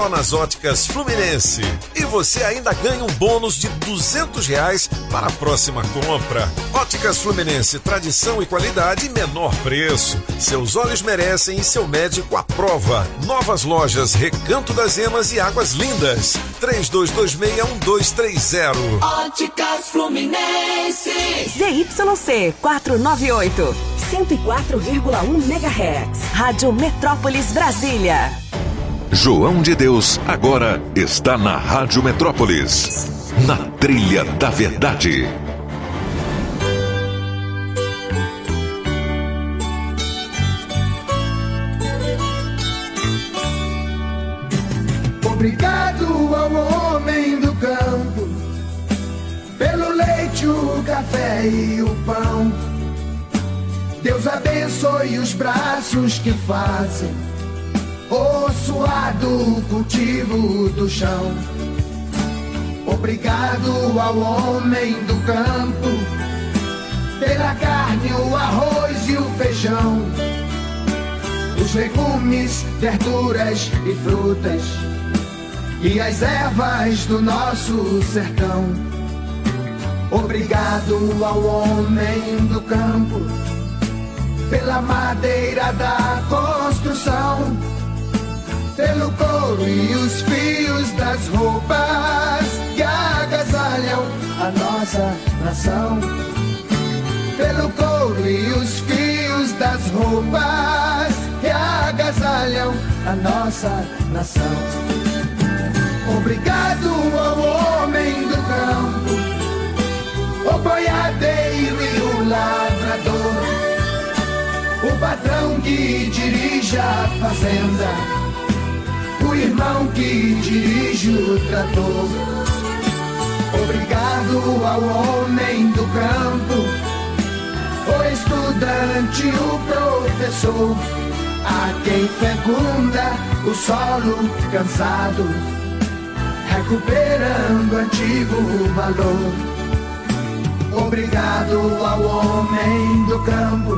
Nas Óticas Fluminense. E você ainda ganha um bônus de R$200 para a próxima compra. Óticas Fluminense, tradição e qualidade e menor preço. Seus olhos merecem e seu médico aprova. Novas lojas Recanto das Emas e Águas Lindas. 3226-1230. Óticas Fluminense. ZYC 498, 104,1 MHz. Rádio Metrópolis Brasília. João de Deus agora está na Rádio Metrópolis, na Trilha da Verdade. Obrigado ao homem do campo, pelo leite, o café e o pão. Deus abençoe os braços que fazem o suado cultivo do chão. Obrigado ao homem do campo, pela carne, o arroz e o feijão, os legumes, verduras e frutas, e as ervas do nosso sertão. Obrigado ao homem do campo, pela madeira da construção, pelo couro e os fios das roupas que agasalham a nossa nação. Pelo couro e os fios das roupas que agasalham a nossa nação. Obrigado ao homem do campo, o boiadeiro e o lavrador, o patrão que dirige a fazenda, o irmão que dirige o trator. Obrigado ao homem do campo, o estudante, o professor, a quem fecunda o solo cansado, recuperando antigo valor. Obrigado ao homem do campo,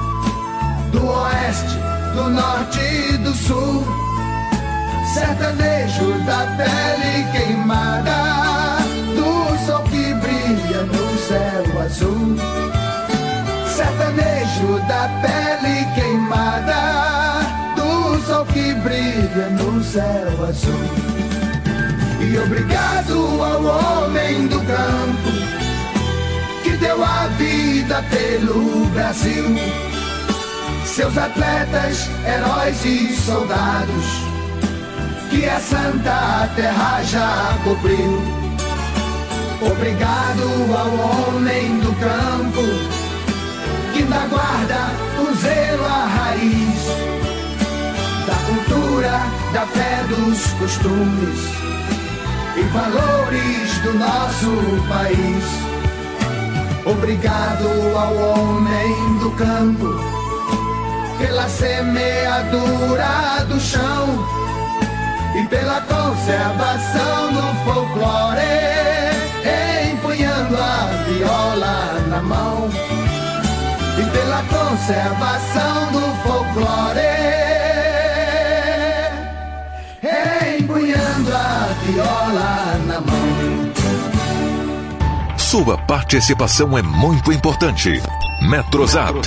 do oeste, do norte e do sul, sertanejo da pele queimada, do sol que brilha no céu azul. Sertanejo da pele queimada, do sol que brilha no céu azul. E obrigado ao homem do campo, que deu a vida pelo Brasil, seus atletas, heróis e soldados, que a Santa Terra já cobriu. Obrigado ao homem do campo, que da guarda o zelo, a raiz da cultura, da fé, dos costumes e valores do nosso país. Obrigado ao homem do campo, pela semeadura do chão e pela conservação do folclore, empunhando a viola na mão. E pela conservação do folclore, empunhando a viola na mão. Sua participação é muito importante. Metrozap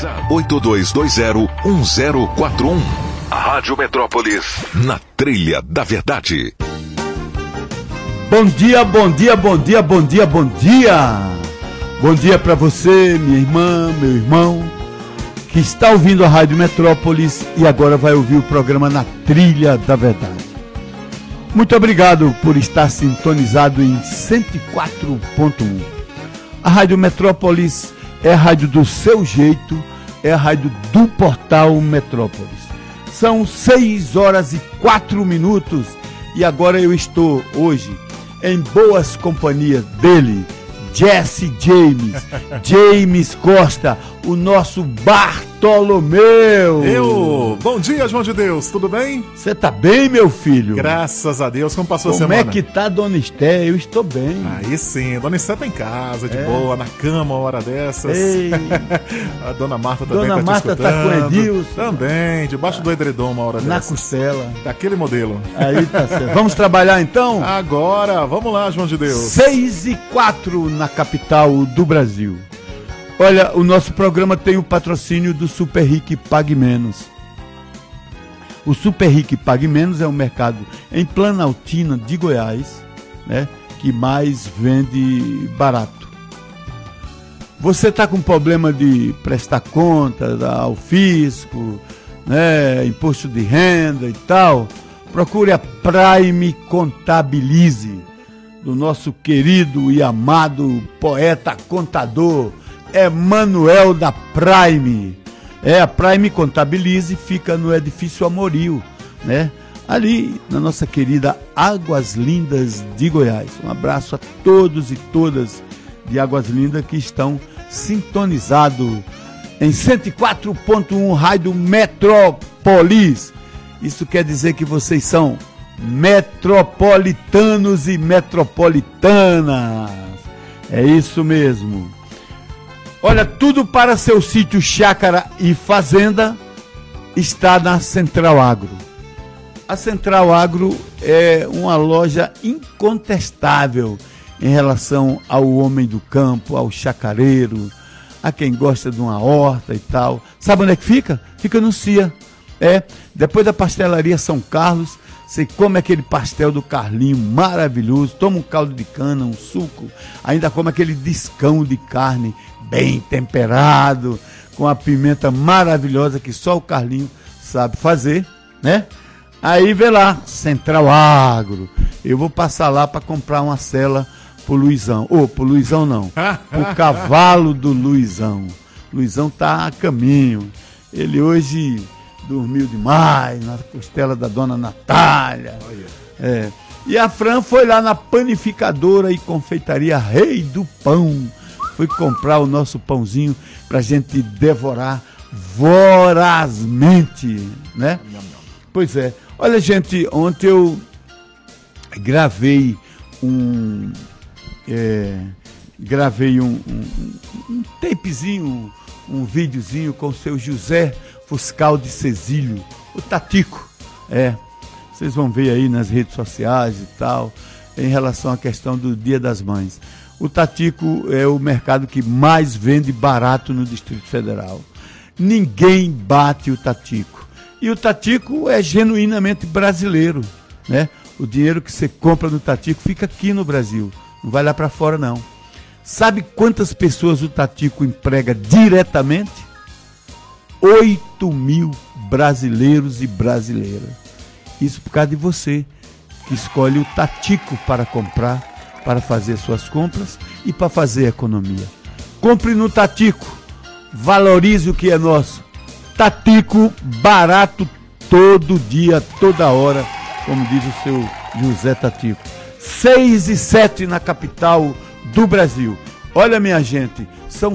82201041. Rádio Metrópolis, na Trilha da Verdade. Bom dia, bom dia, bom dia, bom dia, bom dia. Bom dia para você, minha irmã, meu irmão, que está ouvindo a Rádio Metrópolis e agora vai ouvir o programa Na Trilha da Verdade. Muito obrigado por estar sintonizado em 104.1. A Rádio Metrópolis é a rádio do seu jeito, é a rádio do portal Metrópolis. São 6h04 e agora eu estou hoje em boas companhias dele, Jesse James Costa, o nosso Bart Bartolomeu. Bom dia, João de Deus, tudo bem? Você tá bem, meu filho? Graças a Deus, como passou a Como semana? é que tá, Dona Esté? Eu estou bem. Aí sim, Dona Esté tá em casa, de boa, na cama, uma hora dessas. Ei. A Dona Marta também Dona tá te Marta escutando. tá com Edilson. Também, debaixo do edredom, uma hora Na dessas. costela. Daquele modelo. Aí tá certo. Vamos trabalhar então? Agora, vamos lá, João de Deus. 6h04 na capital do Brasil. Olha, o nosso programa tem o patrocínio do Super Ric Pague Menos. O Super Ric Pague Menos é um mercado em Planaltina de Goiás, né, que mais vende barato. Você está com problema de prestar conta ao fisco, né, imposto de renda e tal, procure a Prime Contabilize, do nosso querido e amado poeta contador Emanuel da Prime. A Prime Contabilize fica no Edifício Amorio, né? Ali na nossa querida Águas Lindas de Goiás. Um abraço a todos e todas de Águas Lindas que estão sintonizados em 104.1 Rádio Metrópolis. Isso quer dizer que vocês são metropolitanos e metropolitanas. É isso mesmo. Olha, tudo para seu sítio, chácara e fazenda está na Central Agro. A Central Agro é uma loja incontestável em relação ao homem do campo, ao chacareiro, a quem gosta de uma horta e tal. Sabe onde é que fica? Fica no CIA. Depois da pastelaria São Carlos, você come aquele pastel do Carlinho maravilhoso, toma um caldo de cana, um suco, ainda come aquele discão de carne bem temperado, com a pimenta maravilhosa que só o Carlinho sabe fazer, né? Aí vê lá, Central Agro. Eu vou passar lá para comprar uma cela pro Luizão. Pro Luizão não, pro cavalo do Luizão. Luizão tá a caminho. Ele hoje dormiu demais na costela da dona Natália. E a Fran foi lá na panificadora e confeitaria Rei do Pão. Foi comprar o nosso pãozinho pra gente devorar vorazmente, né? Pois é. Olha, gente, ontem eu gravei um tapezinho, um videozinho com o seu José Fuscal de Cecílio, o Tatico. Vocês vão ver aí nas redes sociais e tal, em relação à questão do Dia das Mães. O Tatico é o mercado que mais vende barato no Distrito Federal. Ninguém bate o Tatico. E o Tatico é genuinamente brasileiro, né? O dinheiro que você compra no Tatico fica aqui no Brasil, não vai lá para fora não. Sabe quantas pessoas o Tatico emprega diretamente? 8.000 brasileiros e brasileiras. Isso por causa de você, que escolhe o Tatico para comprar, para fazer suas compras e para fazer economia. Compre no Tatico, valorize o que é nosso. Tatico, barato todo dia, toda hora, como diz o seu José Tatico. 6h07 na capital do Brasil. Olha, minha gente, são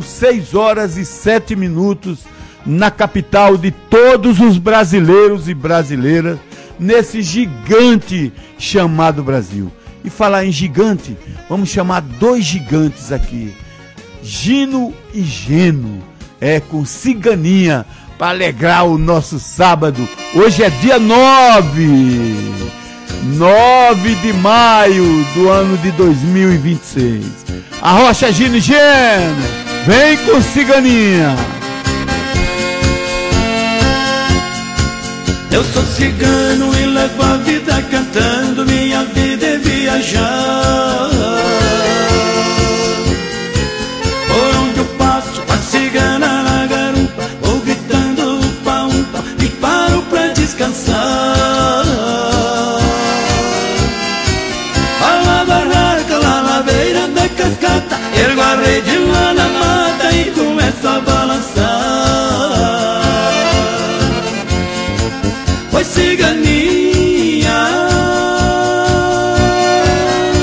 6h07 na capital de todos os brasileiros e brasileiras, nesse gigante chamado Brasil. E falar em gigante, vamos chamar dois gigantes aqui, Gino e Geno, com ciganinha, para alegrar o nosso sábado. Hoje é dia 9 de maio do ano de 2026. Arrocha, Gino e Geno, vem com ciganinha. Eu sou cigano e levo a vida cantando, minha vida é viajar. Por onde eu passo, a cigana na garupa, vou gritando upa upa e paro pra descansar. A la barraca, lá na beira da cascata, ergo a rede lá na mata e começo a balançar. Pois ciganinha,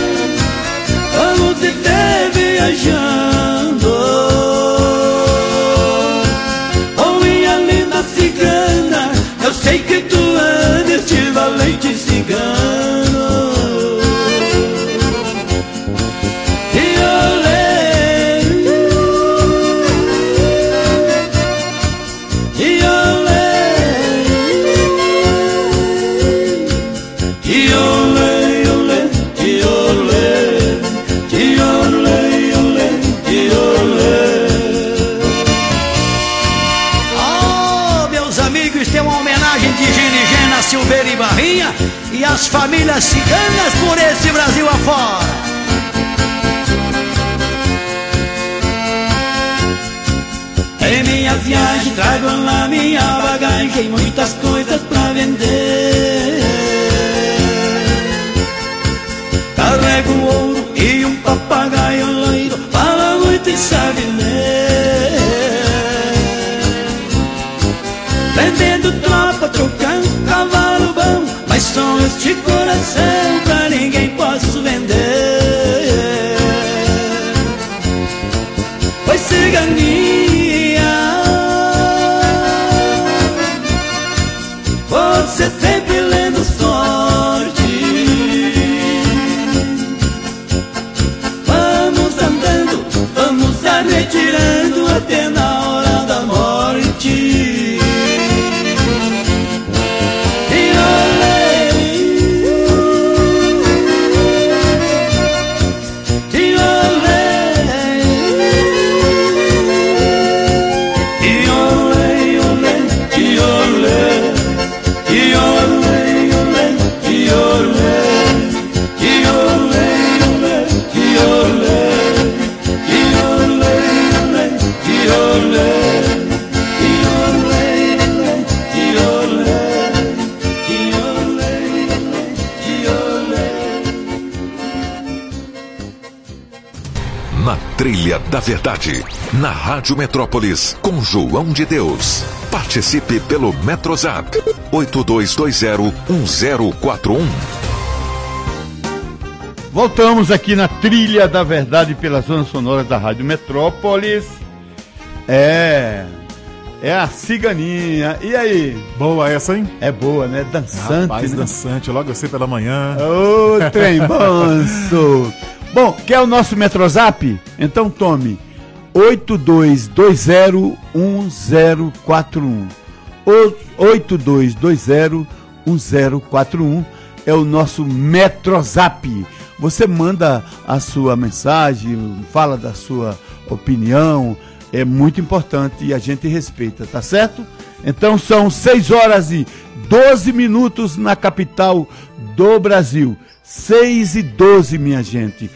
das famílias ciganas por esse Brasil afora. Em minha viagem trago na minha bagagem muitas coisas pra vender. Carrego ouro e um papagaio loiro, fala muito e sabe ler. Vendendo tropa, trocando cavalo bom, mas sonhos de coração pra ninguém posso vender. Pois ciganinha, você sempre lendo sorte. Vamos andando, vamos retirando até na hora da morte. Trilha da Verdade, na Rádio Metrópolis, com João de Deus. Participe pelo Metrozap 82201041. Voltamos aqui na Trilha da Verdade pela zona sonora da Rádio Metrópolis. É a ciganinha. E aí? Boa essa, hein? É boa, né? Dançante. Rapaz, né? dançante, logo assim pela manhã. Ô, trem manso. Bom, quer o nosso Metrozap? Então tome 82201041. 82201041 é o nosso Metrozap. Você manda a sua mensagem, fala da sua opinião, é muito importante e a gente respeita, tá certo? Então são 6 horas e 12 minutos na capital do Brasil. 6:12, minha gente.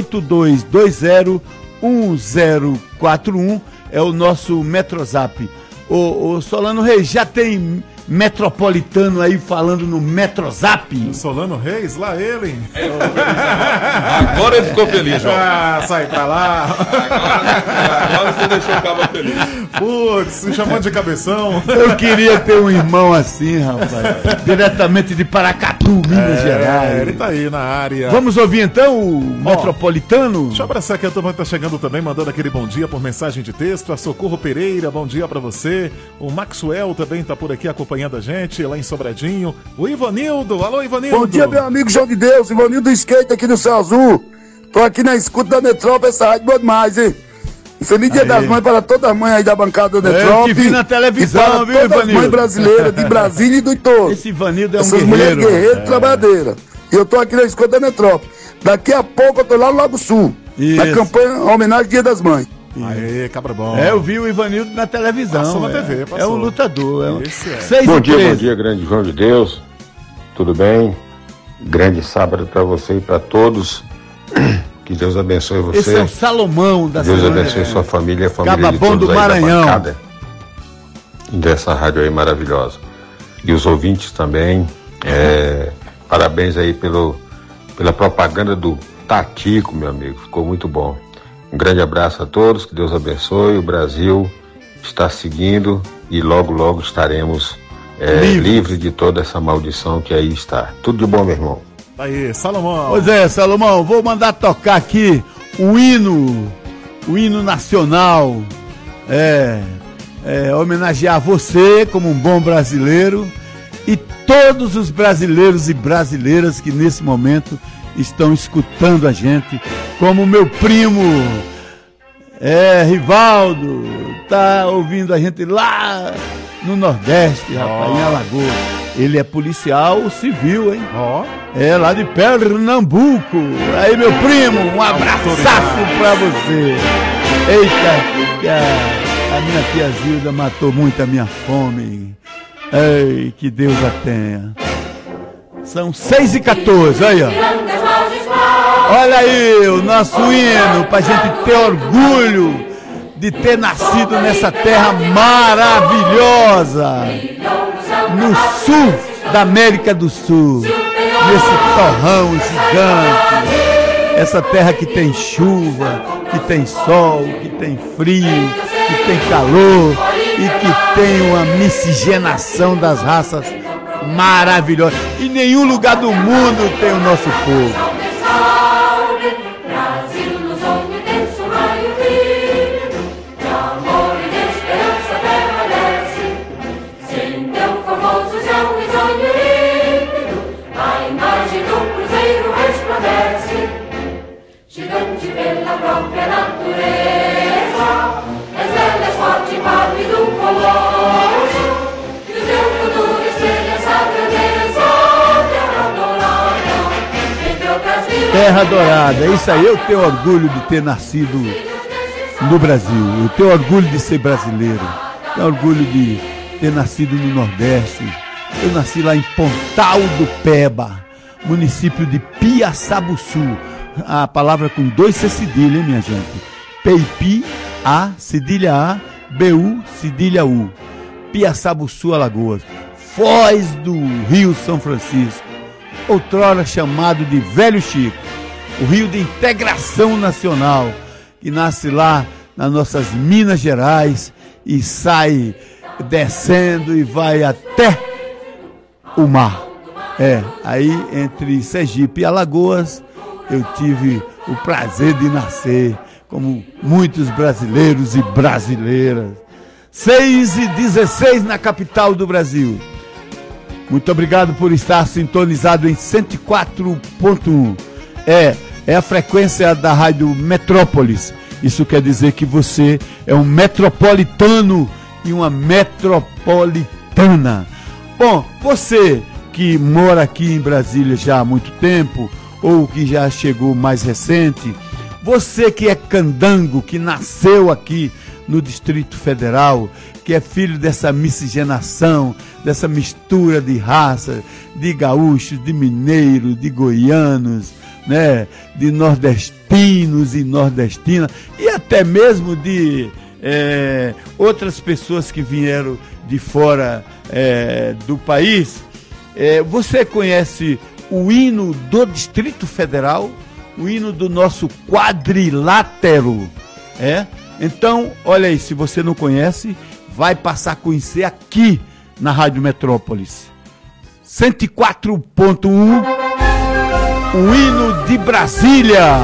82201041 é o nosso Metrozap. O Solano Reis, já tem metropolitano aí falando no Metrozap? O Solano Reis, lá ele. Agora ele ficou feliz, João. Ah, sai pra lá. Agora você deixou o cabo feliz. Putz, me chamando de cabeção. Eu queria ter um irmão assim, rapaz. Diretamente de Paracatu, Minas Gerais. Ele tá aí na área. Vamos ouvir então o metropolitano? Deixa eu abraçar aqui a turma que tá chegando também, mandando aquele bom dia por mensagem de texto. A Socorro Pereira, bom dia pra você. O Maxwell também tá por aqui acompanhando a gente, lá em Sobradinho. O Ivanildo, alô Ivanildo. Bom dia, meu amigo João de Deus, Ivanildo Skate aqui no Céu Azul. Tô aqui na escuta da Metrópole, essa rádio boa demais, hein? Feliz Dia das Mães para todas as mães aí da bancada da Metrópole. Eu te vi na televisão, viu, Ivanildo? Todas as mães brasileiras de Brasília e do entorno. Esse Ivanildo é um essas guerreiro. Essas mulheres guerreiras trabalhadeiras. E eu tô aqui na escuta da Metrópole. Daqui a pouco eu tô lá no Lago Sul, na campanha homenagem ao Dia das Mães. Aê, cabra bom. Eu vi o Ivanildo na televisão. Passou na TV, passou. É um lutador. Bom dia, grande João de Deus. Tudo bem? Grande sábado para você e para todos. Que Deus abençoe você. Esse é o Salomão da Deus abençoe sua família, a família Gababão de todos do Maranhão. aí da bancada dessa rádio aí maravilhosa. E os ouvintes também. Parabéns aí pela propaganda do Tatico, meu amigo. Ficou muito bom. Um grande abraço a todos, que Deus abençoe. O Brasil está seguindo e logo, logo estaremos livres de toda essa maldição que aí está. Tudo de bom, meu irmão. Aí, Salomão. Pois é, Salomão, vou mandar tocar aqui o hino nacional. Homenagear você como um bom brasileiro e todos os brasileiros e brasileiras que nesse momento estão escutando a gente, como meu primo Rivaldo, tá ouvindo a gente lá no Nordeste, rapaz, em Alagoas. Ele é policial civil, hein? Lá de Pernambuco. Aí, meu primo, um abraçaço pra você. Eita, que a minha tia Zilda matou muito a minha fome. Ei, que Deus a tenha. São 6h14, aí, ó. Olha aí o nosso hino, pra gente ter orgulho de ter nascido nessa terra maravilhosa, no sul da América do Sul, nesse torrão gigante, essa terra que tem chuva, que tem sol, que tem frio, que tem calor e que tem uma miscigenação das raças maravilhosas. Em nenhum lugar do mundo tem o nosso povo. Gigante pela própria natureza, és bela, és forte, pálido do colosso, e o teu futuro espelha essa grandeza, terra dourada, entre outras vilas. Terra dourada, isso aí, eu tenho orgulho de ter nascido no Brasil, eu tenho orgulho de ser brasileiro, tenho orgulho de ter nascido no Nordeste. Eu nasci lá em Pontal do Peba, município de Piaçabuçu. A palavra com 2 C cedilha, hein, minha gente? Peipi, A, cedilha A, B-U, cedilha U. Piaçabuçu, Alagoas. Foz do Rio São Francisco, outrora chamado de Velho Chico. O rio de integração nacional, que nasce lá nas nossas Minas Gerais e sai descendo e vai até o mar. Aí entre Sergipe e Alagoas, eu tive o prazer de nascer, como muitos brasileiros e brasileiras. 6h16 na capital do Brasil. Muito obrigado por estar sintonizado em 104.1. É a frequência da Rádio Metrópolis. Isso quer dizer que você é um metropolitano e uma metropolitana. Bom, você que mora aqui em Brasília já há muito tempo, ou que já chegou mais recente, você que é candango, que nasceu aqui no Distrito Federal, que é filho dessa miscigenação, dessa mistura de raça, de gaúchos, de mineiros, de goianos, né, de nordestinos e nordestinas, e até mesmo de outras pessoas que vieram de fora do país. Você conhece o hino do Distrito Federal, o hino do nosso quadrilátero, Então, olha aí, se você não conhece, vai passar a conhecer aqui na Rádio Metrópolis. 104.1, o hino de Brasília.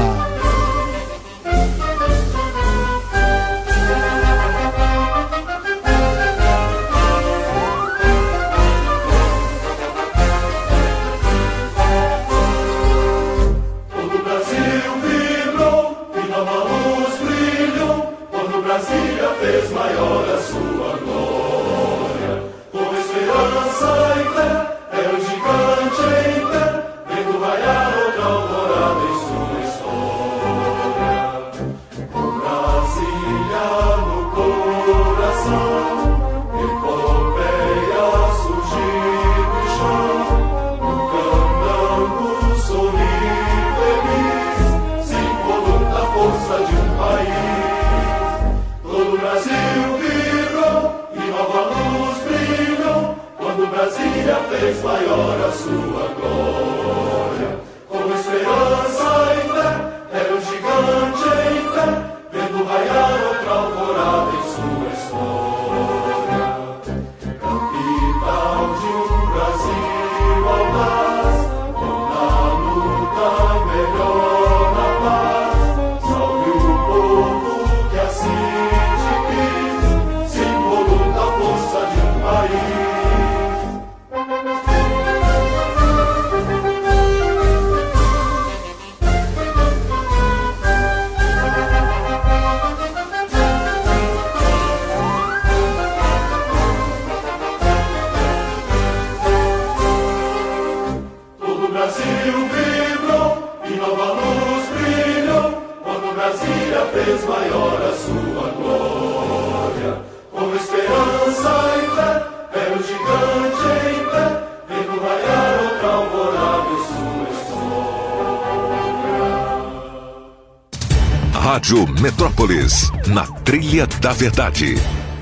Esperança e fé, era o gigante em pé, vendo raiar outra alvorada. Rádio Metrópolis, na Trilha da Verdade.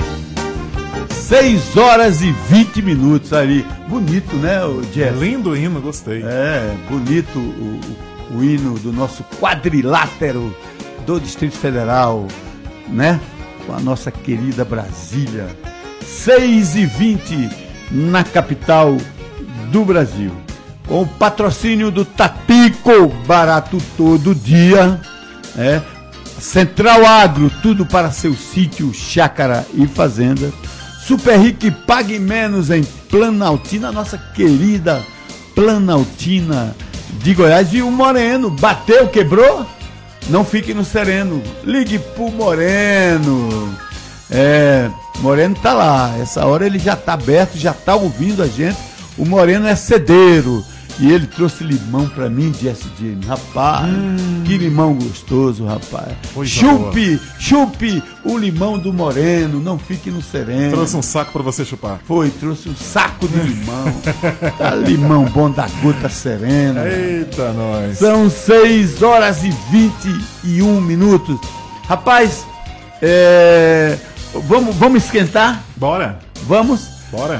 6h20 ali. Bonito, né, Jeff? Lindo hino, gostei. É, bonito o hino do nosso quadrilátero do Distrito Federal, né? Com a nossa querida Brasília. 6h20 na capital do Brasil. Com o patrocínio do Tatico, barato todo dia. Central Agro, tudo para seu sítio, chácara e fazenda. Super Rico, pague menos em Planaltina, nossa querida Planaltina de Goiás. E o Moreno, bateu, quebrou? Não fique no sereno, ligue pro Moreno. Moreno tá lá, essa hora ele já tá aberto, já tá ouvindo a gente. O Moreno é cedeiro. E ele trouxe limão pra mim, Jesse James. Rapaz, que limão gostoso, rapaz. Chupe o limão do Moreno, não fique no sereno. Trouxe um saco pra você chupar. Trouxe um saco de limão. Limão bom da gota serena. Eita, nós. São 6h21. Rapaz, vamos esquentar? Bora. Vamos? Bora.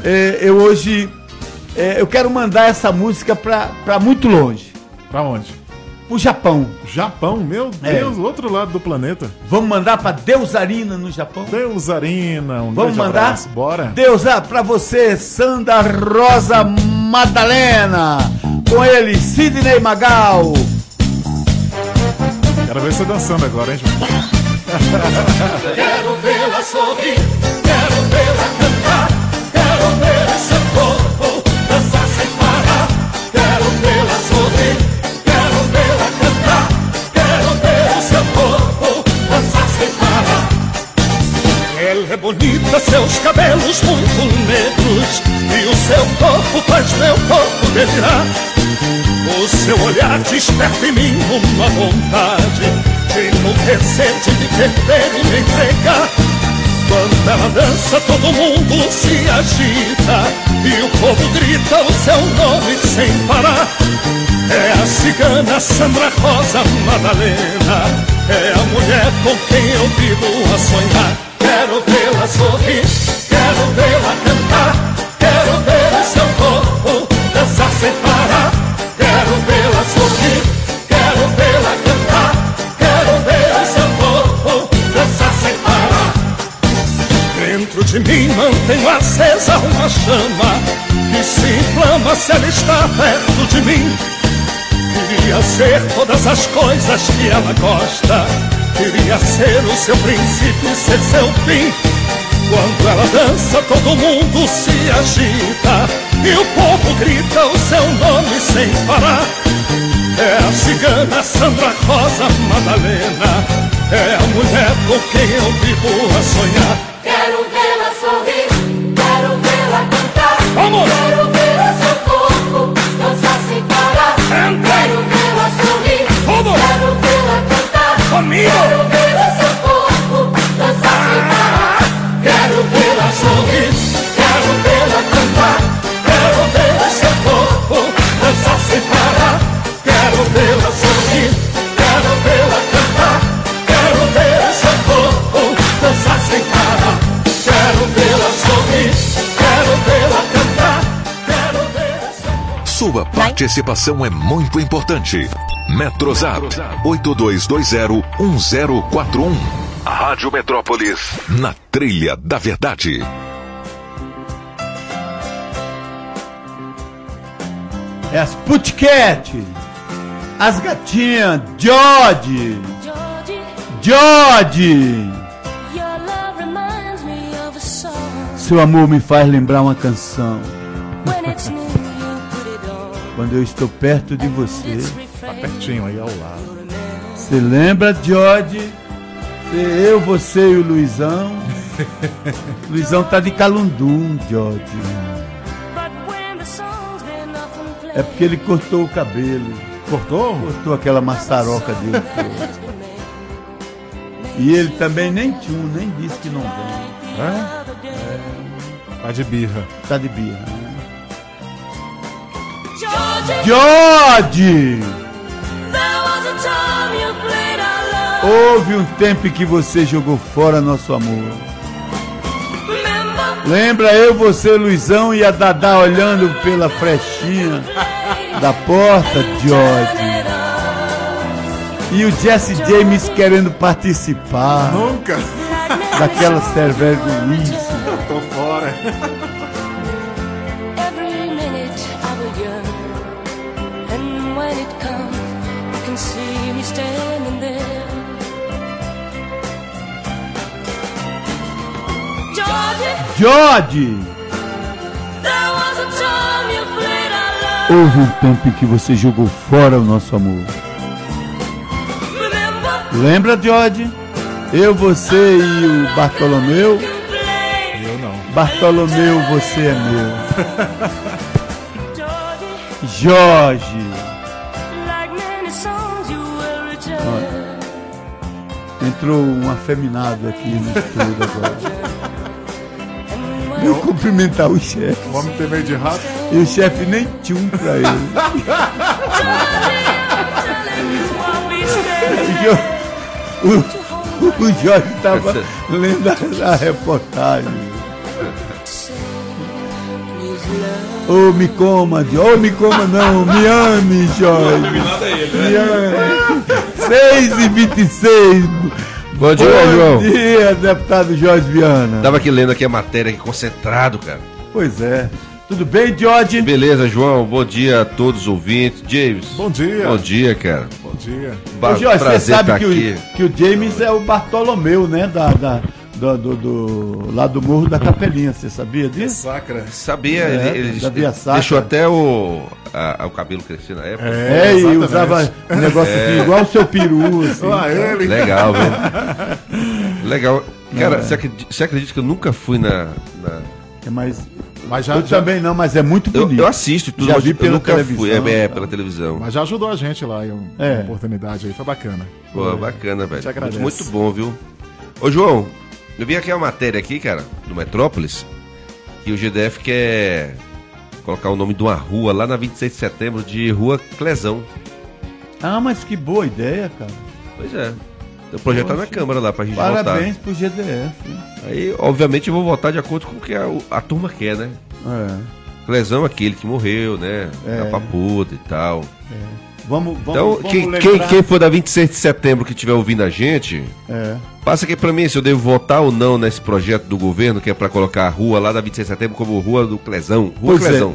Eu quero mandar essa música pra muito longe. Pra onde? Pro Japão. Japão? Meu Deus, outro lado do planeta. Vamos mandar pra Deusarina no Japão? Deusarina, vamos mandar? Abraço. Bora. Deusa, pra você, Sandra Rosa Madalena. Com ele, Sidney Magal. Quero ver você dançando agora, hein, João? Quero vê-la sorrir, quero vê-la cantar, quero ver esse corpo dançar sem parar. Quero vê-la sorrir, quero vê-la cantar, quero ver o seu corpo dançar sem parar. Ela é bonita, seus cabelos muito negros, e o seu corpo faz meu corpo delirar. O seu olhar desperta em mim uma vontade de enlouquecer, de me perder e me entregar. Quando ela dança, todo mundo se agita e o povo grita o seu nome sem parar. É a cigana Sandra Rosa Madalena, é a mulher com quem eu vivo a sonhar. Quero vê-la sorrir, quero vê-la cantar, quero ver o seu corpo dançar sem parar. Quero vê-la sorrir, quero vê-la cantar, quero ver o seu corpo dançar sem parar. Dentro de mim mantenho acesa uma chama que se inflama se ela está perto de mim. Queria ser todas as coisas que ela gosta, queria ser o seu princípio e ser seu fim. Quando ela dança, todo mundo se agita e o povo grita o seu nome sem parar. É a cigana Sandra Rosa Madalena, é a mulher com quem eu vivo a sonhar. Quero vê-la sorrir, quero vê-la cantar, vamos! Quero ver o seu corpo dançar sem parar. Quero vê-la sorrir, vamos! Quero vê-la cantar, comigo! Quero ver o seu corpo dançar sem parar. Quero vê-la sorrir, quero vê-la cantar, quero ver o seu corpo dançar sem parar. Quero vê-la sorrir, quero vê-la cantar, quero ver o seu corpo dançar sem parar. Quero vê-la sorrir, quero vê-la cantar, quero ver o seu corpo. Sua participação é muito importante. Metrozap 82201041. Rádio Metrópolis, na Trilha da Verdade. É as Pussycat, as gatinhas, George. Seu amor me faz lembrar uma canção. Quando eu estou perto de você. Tá pertinho aí ao lado. Você lembra, George? Eu, você e o Luizão. Luizão tá de Calundum, George. É porque ele cortou o cabelo. Cortou? Cortou aquela maçaroca dele. E ele também nem disse que não vem. Tá de birra. Tá de birra, né? George! Houve um tempo em que você jogou fora nosso amor. Lembra eu, você, Luizão e a Dadá olhando pela frechinha da porta, George. E o Jesse James querendo participar. Nunca. Daquela cerveja. Tô fora. Every minute I will yearn, and when it comes, you can see me standing there. George! Houve um tempo em que você jogou fora o nosso amor. Lembra, George? Eu, você e o Bartolomeu? Eu não. Bartolomeu, você é meu. Jorge. Entrou um afeminado aqui no estúdio agora. Vou cumprimentar o chefe. Vamos ter meio de rato. E o chefe nem tinha um pra ele. O Jorge estava lendo a reportagem. Ô, me coma, Jorge. Ô, me coma não, me ame, Jorge. Me ame. 6h26. Bom dia, João. Bom dia, deputado Jorge Viana. Tava aqui lendo aqui a matéria, aqui concentrado, cara. Pois é. Tudo bem, Jorge? Beleza, João. Bom dia a todos os ouvintes. James. Bom dia. Bom dia, cara. Bom dia. Ô, Jorge, você sabe que o James é o Bartolomeu, né? Lá do Morro da Capelinha. Você sabia disso? Sacra. Sabia. Ele deixou até o cabelo crescer na época. E usava um negócio aqui, igual o seu peru. Assim. Ele. Legal, velho. Legal. Cara, você acredita que eu nunca fui na... Mas eu também não, mas é muito bonito. Eu assisto tudo, já vi pela nunca televisão. Fui, pela televisão. Mas já ajudou a gente lá em uma oportunidade aí, foi bacana. Pô, bacana, velho. Te agradeço. Muito bom, viu? Ô, João, eu vi aqui uma matéria aqui, cara, do Metrópolis, que o GDF quer colocar o nome de uma rua lá na 26 de setembro de Rua Clezão. Ah, mas que boa ideia, cara. Pois é. O projeto tá na Câmara lá pra gente votar. Parabéns pro GDF. Aí, obviamente, eu vou votar de acordo com o que a turma quer, né? Clezão é aquele que morreu, né? Da Papuda e tal. Vamos quem for da 26 de setembro que estiver ouvindo a gente, passa aqui pra mim se eu devo votar ou não nesse projeto do governo, que é pra colocar a rua lá da 26 de setembro como Rua do Clezão. Rua Clezão.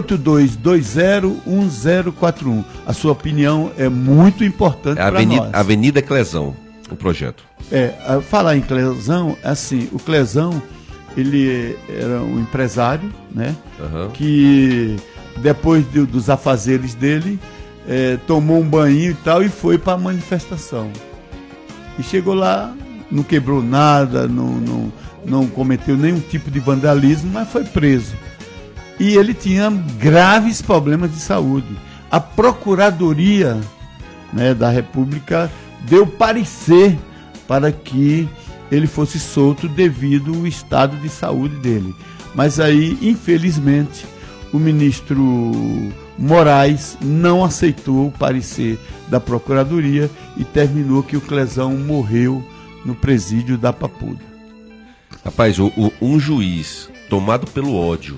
82201041. A sua opinião é muito importante para nós. Avenida Clezão, o projeto. Falar em Clezão, assim, o Clezão, ele era um empresário, né? Que depois dos afazeres dele, tomou um banho e tal e foi para a manifestação. E chegou lá, não quebrou nada, não cometeu nenhum tipo de vandalismo, mas foi preso. E ele tinha graves problemas de saúde. A Procuradoria, né, da República deu parecer para que ele fosse solto devido ao estado de saúde dele. Mas aí, infelizmente, o ministro Moraes não aceitou o parecer da Procuradoria e terminou que o Clezão morreu no presídio da Papuda. Rapaz, um juiz tomado pelo ódio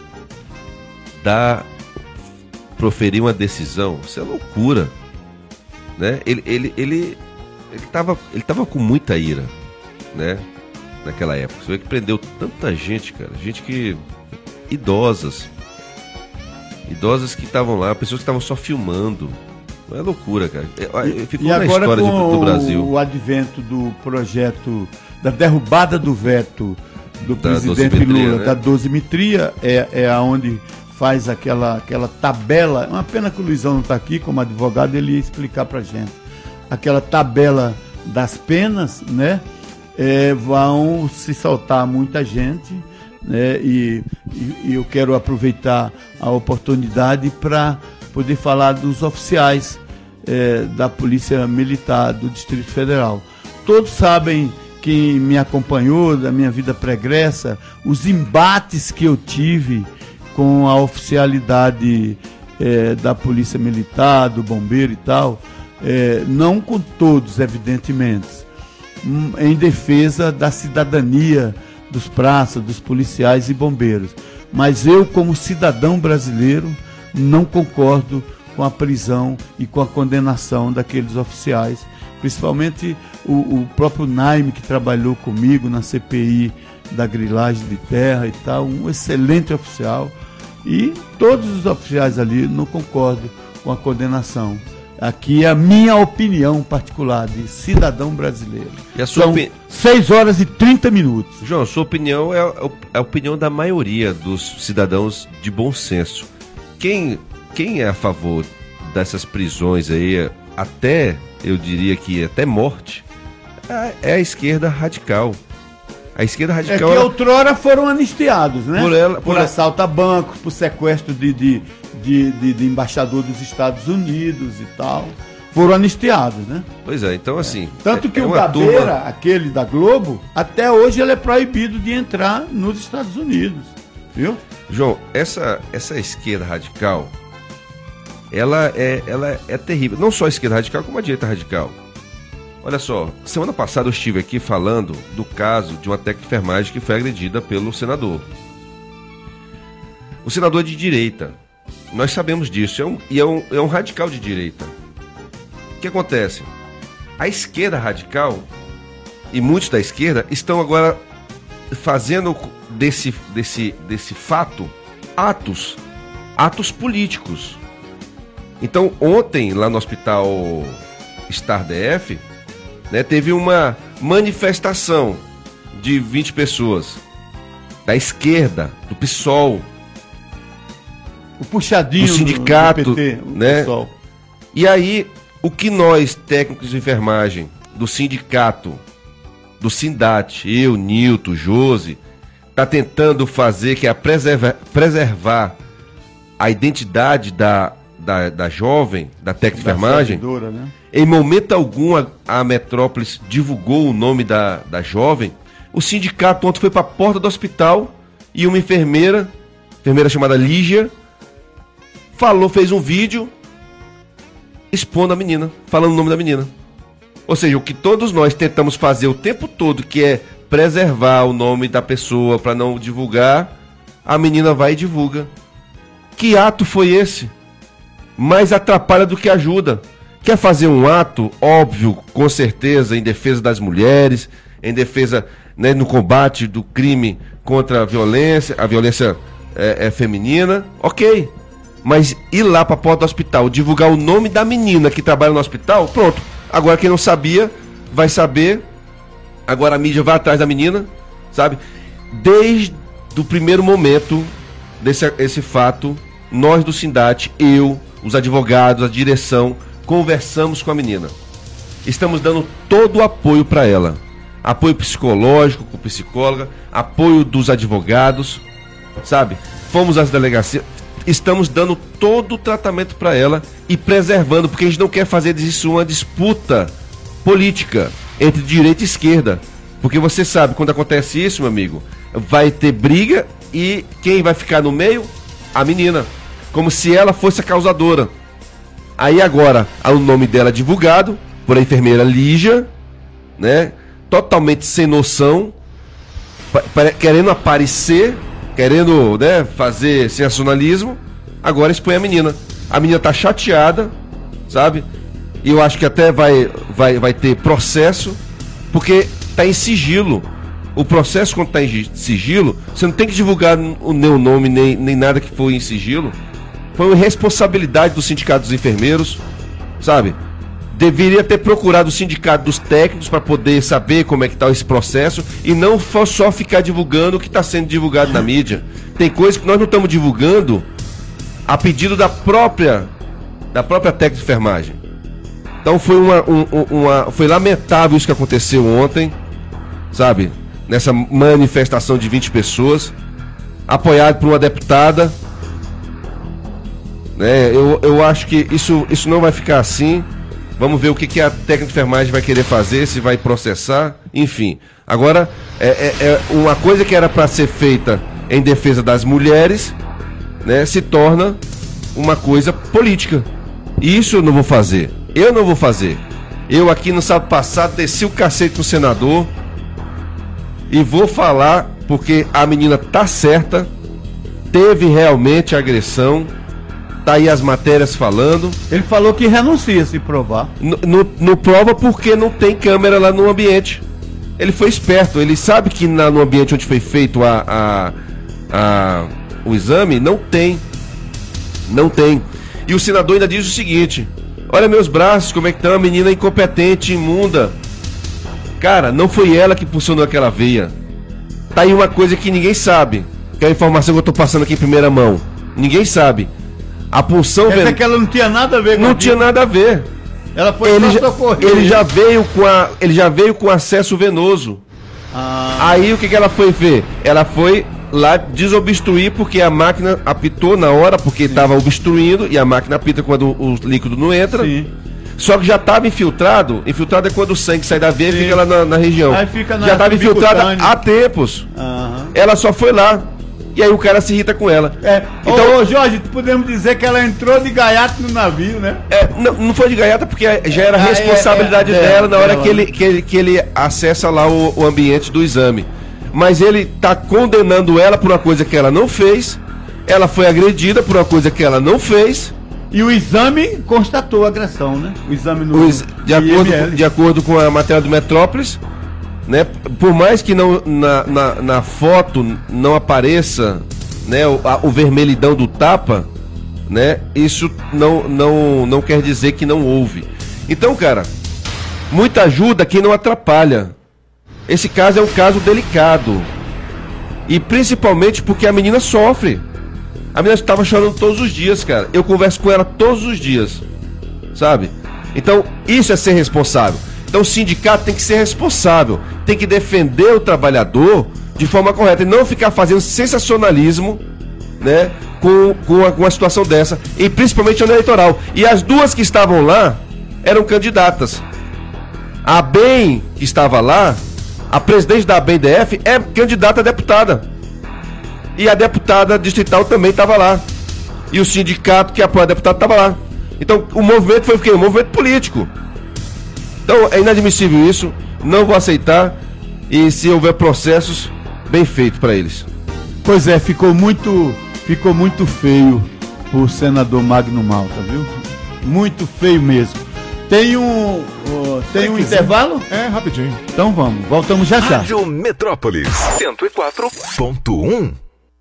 proferir uma decisão, isso é loucura, né? Ele tava com muita ira, né? Naquela época. Você vê que prendeu tanta gente, cara, gente que idosas que estavam lá, pessoas que estavam só filmando. É loucura, cara. Ficou e na agora história com do Brasil. O advento do projeto da derrubada do veto do presidente Lula, né? Da dosimetria, é aonde faz aquela tabela. Uma pena que o Luizão não está aqui como advogado, ele ia explicar pra gente. Aquela tabela das penas, né? Vão se saltar muita gente, né? E eu quero aproveitar a oportunidade para poder falar dos oficiais da Polícia Militar do Distrito Federal. Todos sabem, quem me acompanhou da minha vida pregressa, os embates que eu tive com a oficialidade da Polícia Militar, do Bombeiro e tal, não com todos, evidentemente, em defesa da cidadania dos praças, dos policiais e bombeiros. Mas eu, como cidadão brasileiro, não concordo com a prisão e com a condenação daqueles oficiais, principalmente o próprio Naime, que trabalhou comigo na CPI da grilagem de terra e tal, um excelente oficial, e todos os oficiais ali não concordam com a condenação. Aqui é a minha opinião particular de cidadão brasileiro. E a sua São 6 horas e 30 minutos. João, sua opinião é a opinião da maioria dos cidadãos de bom senso. Quem é a favor dessas prisões aí, até, eu diria que até morte, é a esquerda radical. A esquerda radical... É que outrora foram anistiados, né? Por assalto a bancos, por sequestro de embaixador dos Estados Unidos e tal. Foram anistiados, né? Pois é, então assim... Tanto que o Gabeira, aquele da Globo, até hoje ele é proibido de entrar nos Estados Unidos, viu? João, essa esquerda radical, ela é terrível. Não só a esquerda radical, como a direita radical. Olha só, semana passada eu estive aqui falando do caso de uma técnica de enfermagem que foi agredida pelo senador. O senador é de direita. Nós sabemos disso, é um radical de direita. O que acontece? A esquerda radical, e muitos da esquerda, estão agora fazendo desse fato atos políticos. Então, ontem, lá no Hospital Star DF, né, teve uma manifestação de 20 pessoas da esquerda, do PSOL, o puxadinho do sindicato, do PT, né? PSOL. E aí, o que nós, técnicos de enfermagem, do sindicato, do Sindat, eu, Nilton, Josi, tá tentando fazer, que é preservar a identidade da jovem, da técnica de enfermagem, né? Em momento algum a Metrópolis divulgou o nome da jovem. O sindicato ontem foi para a porta do hospital e uma enfermeira chamada Lígia, fez um vídeo expondo a menina, falando o nome da menina. Ou seja, o que todos nós tentamos fazer o tempo todo, que é preservar o nome da pessoa para não divulgar, a menina vai e divulga. Que ato foi esse? Mais atrapalha do que ajuda. Quer fazer um ato, óbvio, com certeza, em defesa das mulheres, em defesa, né, no combate do crime contra a violência feminina, ok. Mas ir lá para a porta do hospital, divulgar o nome da menina que trabalha no hospital, pronto. Agora quem não sabia, vai saber. Agora a mídia vai atrás da menina, sabe? Desde o primeiro momento desse fato, nós do Sindat, eu, os advogados, a direção, conversamos com a menina. Estamos dando todo o apoio para ela. Apoio psicológico, com psicóloga, apoio dos advogados, sabe? Fomos às delegacias, estamos dando todo o tratamento para ela e preservando, porque a gente não quer fazer disso uma disputa política entre direita e esquerda. Porque você sabe, quando acontece isso, meu amigo, vai ter briga e quem vai ficar no meio? A menina. Como se ela fosse a causadora. Aí agora, o nome dela é divulgado por a enfermeira Lígia, né? Totalmente sem noção, querendo aparecer, querendo, né, fazer sensacionalismo. Agora expõe a menina. A menina tá chateada, sabe? E eu acho que até vai ter processo, porque tá em sigilo. O processo, quando tá em sigilo, você não tem que divulgar o meu nome, nem nada que foi em sigilo. Foi uma responsabilidade do sindicato dos enfermeiros, sabe? Deveria ter procurado o sindicato dos técnicos para poder saber como é que está esse processo e não só ficar divulgando o que está sendo divulgado na mídia. Tem coisas que nós não estamos divulgando a pedido da própria técnica de enfermagem. Então foi lamentável isso que aconteceu ontem, sabe? Nessa manifestação de 20 pessoas, apoiado por uma deputada. Eu acho que isso não vai ficar assim. Vamos ver o que a técnica de enfermagem vai querer fazer, se vai processar, enfim. Agora, uma coisa que era para ser feita em defesa das mulheres, né, se torna uma coisa política. E isso eu não vou fazer. Eu não vou fazer. Eu aqui no sábado passado desci o cacete no senador e vou falar porque a menina tá certa, teve realmente agressão, tá aí as matérias falando. Ele falou que renuncia se provar. Não prova porque não tem câmera lá no ambiente. Ele foi esperto, ele sabe que no ambiente onde foi feito o exame, não tem. E o senador ainda diz o seguinte: olha meus braços, como é que estão, a menina incompetente, imunda. Cara, não foi ela que pulsionou aquela veia. Tá aí uma coisa que ninguém sabe, que é a informação que eu tô passando aqui em primeira mão. Ninguém sabe. A pulsão... Quer dizer que ela não tinha nada a ver com Não tinha nada a ver. Ela foi ele já veio com acesso venoso. Aí o que ela foi ver? Ela foi lá desobstruir porque a máquina apitou na hora, porque estava obstruindo, e a máquina apita quando o líquido não entra. Sim. Só que já estava infiltrado. Infiltrado é quando o sangue sai da veia e fica lá na região. Aí fica já estava infiltrada há tempos. Ela só foi lá. E aí o cara se irrita com ela. Então, Jorge, podemos dizer que ela entrou de gaiato no navio, né? Não foi de gaiata porque já era responsabilidade dela na hora que ele acessa lá o ambiente do exame. Mas ele tá condenando ela por uma coisa que ela não fez. Ela foi agredida por uma coisa que ela não fez. E o exame constatou a agressão, né? O exame no de acordo com a matéria do Metrópolis, né? Por mais que não, na foto não apareça, né, o vermelhidão do tapa, né? Isso não quer dizer que não houve. Então, cara, muita ajuda quem não atrapalha. Esse caso é um caso delicado. E principalmente porque a menina sofre. A menina estava chorando todos os dias, cara. Eu converso com ela todos os dias, sabe? Então, isso é ser responsável. Então, o sindicato tem que ser responsável. Tem que defender o trabalhador de forma correta. E não ficar fazendo sensacionalismo, né? Com uma situação dessa. E principalmente no eleitoral. E as duas que estavam lá eram candidatas. A BEM, que estava lá, a presidente da BEM-DF, é candidata a deputada. E a deputada distrital também estava lá. E o sindicato que apoia a deputada estava lá. Então o movimento foi o quê? Um movimento político. Então é inadmissível isso. Não vou aceitar. E se houver processos, bem feito para eles. Pois é, ficou muito feio o senador Magno Malta, viu? Muito feio mesmo. Tem um intervalo? Rapidinho. Então vamos, voltamos já. Rádio Metrópolis 104.1.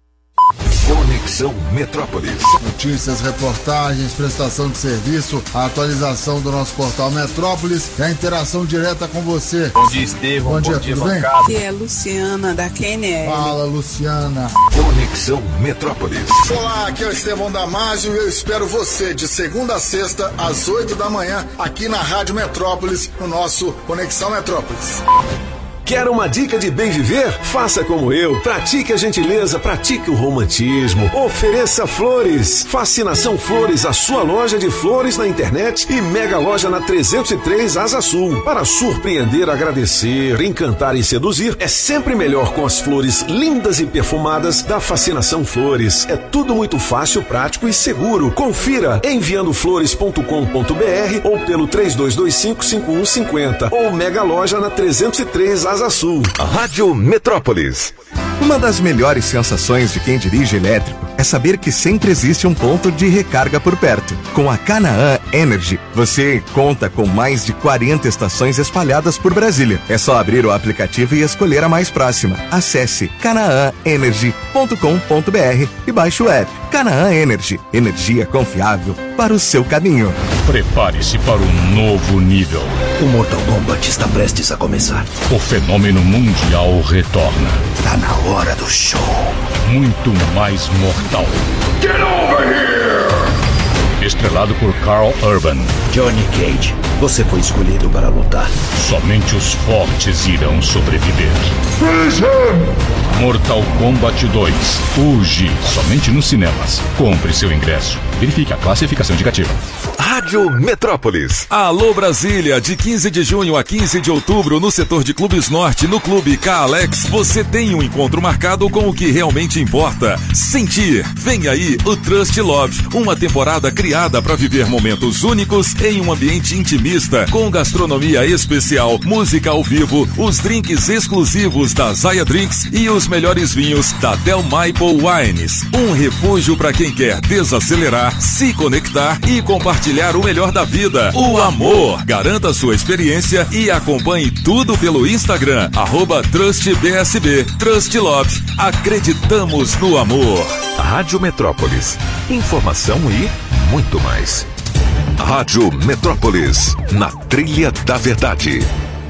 Conexão Metrópolis. Notícias, reportagens, prestação de serviço, a atualização do nosso portal Metrópolis e a interação direta com você. Bom dia, Estevão. Bom dia, tudo bem? Aqui é Luciana, da QNL. Fala, Luciana. Conexão Metrópolis. Olá, aqui é o Estevão Damásio e eu espero você de segunda a sexta, às 8 da manhã, aqui na Rádio Metrópolis, no nosso Conexão Metrópolis. Quer uma dica de bem viver? Faça como eu. Pratique a gentileza, pratique o romantismo. Ofereça flores. Fascinação Flores, a sua loja de flores na internet e mega loja na 303 Asa Sul. Para surpreender, agradecer, encantar e seduzir, é sempre melhor com as flores lindas e perfumadas da Fascinação Flores. É tudo muito fácil, prático e seguro. Confira enviando flores.com.br ou pelo 3225-5150 ou mega loja na 303 Asa Sul. Rádio Metrópolis. Uma das melhores sensações de quem dirige elétrico é saber que sempre existe um ponto de recarga por perto. Com a Canaã Energy, você conta com mais de 40 estações espalhadas por Brasília. É só abrir o aplicativo e escolher a mais próxima. Acesse canaãenergy.com.br e baixe o app. Canaã Energy, energia confiável para o seu caminho. Prepare-se para um novo nível. O Mortal Kombat está prestes a começar. O fenômeno mundial retorna. Tá na hora do show. Muito mais mortal. Get over here! Estrelado por Carl Urban, Johnny Cage, Você foi escolhido para lutar. Somente os fortes irão sobreviver. Mortal Kombat 2. Hoje, somente nos cinemas. Compre seu ingresso. Verifique a classificação indicativa. Rádio Metrópolis. Alô Brasília, de 15 de junho a 15 de outubro, no setor de Clubes Norte, no Clube K-Alex, você tem um encontro marcado com o que realmente importa. Sentir. Vem aí o Trust Love, uma temporada criada para viver momentos únicos em um ambiente intimista, com gastronomia especial, música ao vivo, os drinks exclusivos da Zaya Drinks e os melhores vinhos da Del Maple Wines. Um refúgio para quem quer desacelerar, se conectar e compartilhar o melhor da vida, o amor. Garanta sua experiência e acompanhe tudo pelo Instagram, @TrustBSB. Trust Love. Acreditamos no amor. Rádio Metrópolis. Informação e muito mais. Rádio Metrópolis, na trilha da verdade.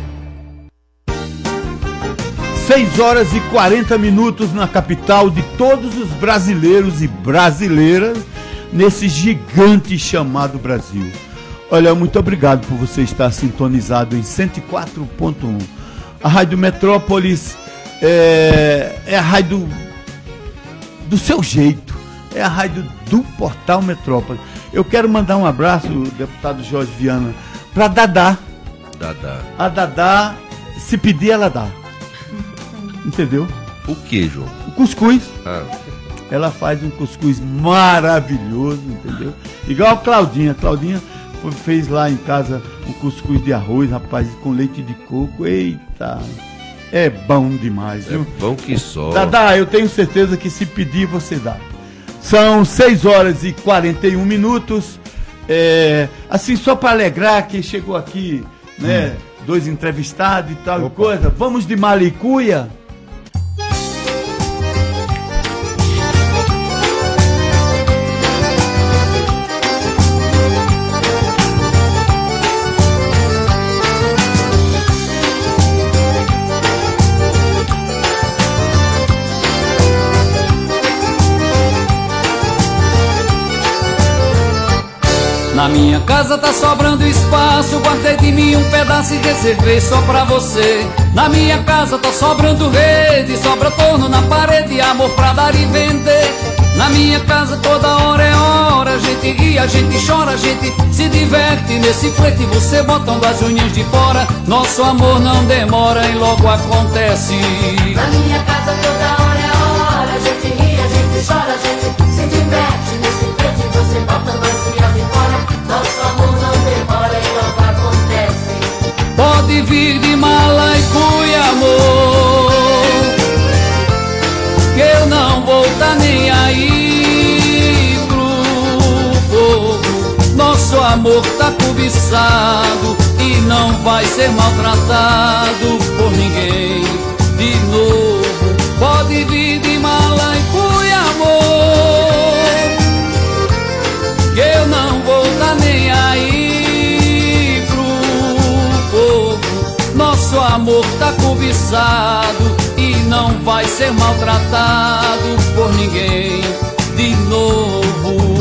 6 horas e 40 minutos na capital de todos os brasileiros e brasileiras, nesse gigante chamado Brasil. Olha, muito obrigado por você estar sintonizado em 104.1. A Rádio Metrópolis é a rádio do seu jeito, é a rádio do Portal Metrópolis. Eu quero mandar um abraço, deputado Jorge Viana, para Dadá. A Dadá, se pedir, ela dá. Entendeu? O que, João? O cuscuz. Ela faz um cuscuz maravilhoso, entendeu? Igual a Claudinha. Claudinha fez lá em casa um cuscuz de arroz, rapaz, com leite de coco. Eita, é bom demais, viu? É bom que só. Dadá, eu tenho certeza que se pedir, você dá. São 6 horas e 41 minutos. Assim, só para alegrar que chegou aqui, né? 2 entrevistados e tal e coisa. Vamos de Malicuia. Na minha casa tá sobrando espaço, guardei de mim um pedaço e reservei só pra você. Na minha casa tá sobrando rede, sobra torno na parede, amor pra dar e vender. Na minha casa toda hora é hora, a gente ri, a gente chora, a gente se diverte. Nesse flete você botando as unhas de fora, nosso amor não demora e logo acontece. Na minha casa toda hora é hora, a gente ri, a gente chora, a gente se diverte. Nesse flete você botando as unhas de fora, nosso amor não demora e logo acontece. Pode vir de Malicuia, amor, que eu não vou tá nem aí pro povo. Nosso amor tá cobiçado e não vai ser maltratado por ninguém de novo. Pode vir de Malicuia, amor, que eu não vou tá nem aí pro povo. Nosso amor tá cobiçado e não vai ser maltratado por ninguém de novo.